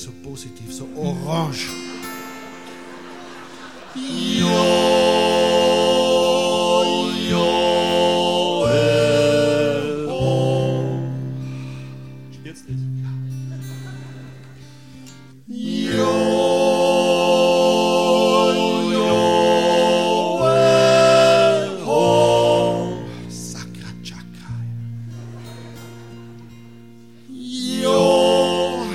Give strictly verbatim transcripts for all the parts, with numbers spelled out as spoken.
so positiv, so orange. Jo, Joel, oh. Jetzt nicht. Jo, Joel, oh. Sakra Chakra. Jo.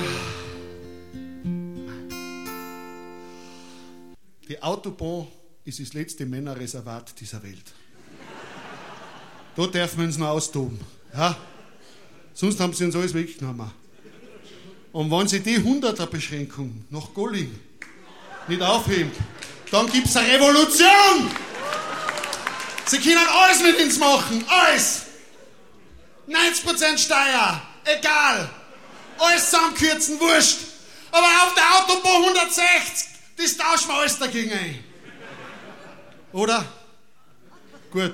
Die Autobahn ist das letzte Männerreservat dieser Welt. Da dürfen wir uns noch austoben. Ja? Sonst haben sie uns alles weggenommen. Und wenn sie die hunderter-Beschränkung nach Golling nicht aufheben, dann gibt es eine Revolution! Sie können alles mit uns machen, alles! neunzig Prozent Steuer, egal! Alles zusammenkürzen, wurscht! Aber auf der Autobahn hundertsechzig, das tauschen wir alles dagegen ein. Oder? Gut.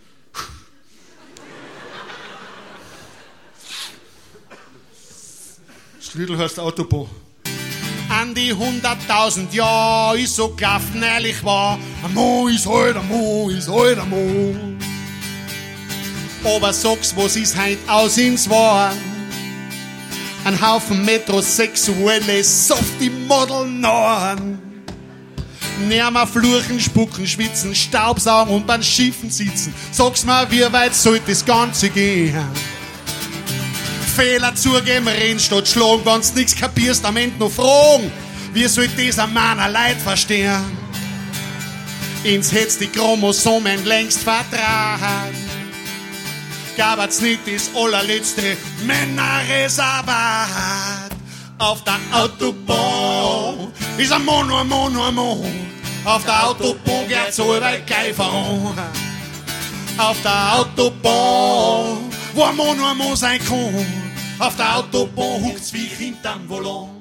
Schlüdel heißt Autobahn. An die hunderttausend Jahre ist so gelaufen, ehrlich war. Ein Mann ist halt, ein Mann ist halt, ein Mann. Aber sag's, was ist heut aus ins Wahn? Ein Haufen metrosexuelle Softie-Model-Nahen. Nimmer fluchen, spucken, schwitzen, Staubsaugen und beim Schiffen sitzen. Sag's mal, wie weit soll das Ganze gehen? Fehler zugeben, reden statt schlagen, wenn's nix kapierst, am Ende noch fragen. Wie soll das ein Mann allein verstehen? Ins hätt's die Chromosomen längst vertragen. Gab's nicht das allerletzte Männerreservat. Auf der Autobahn ist ein Mann, ein Mann, ein Mann. Auf der Autobahn geht's allweil gleich voran. Auf der Autobahn, wo ein Mann, ein Mann sein kann. Auf der Autobahn huckt's wie hinterm Volant.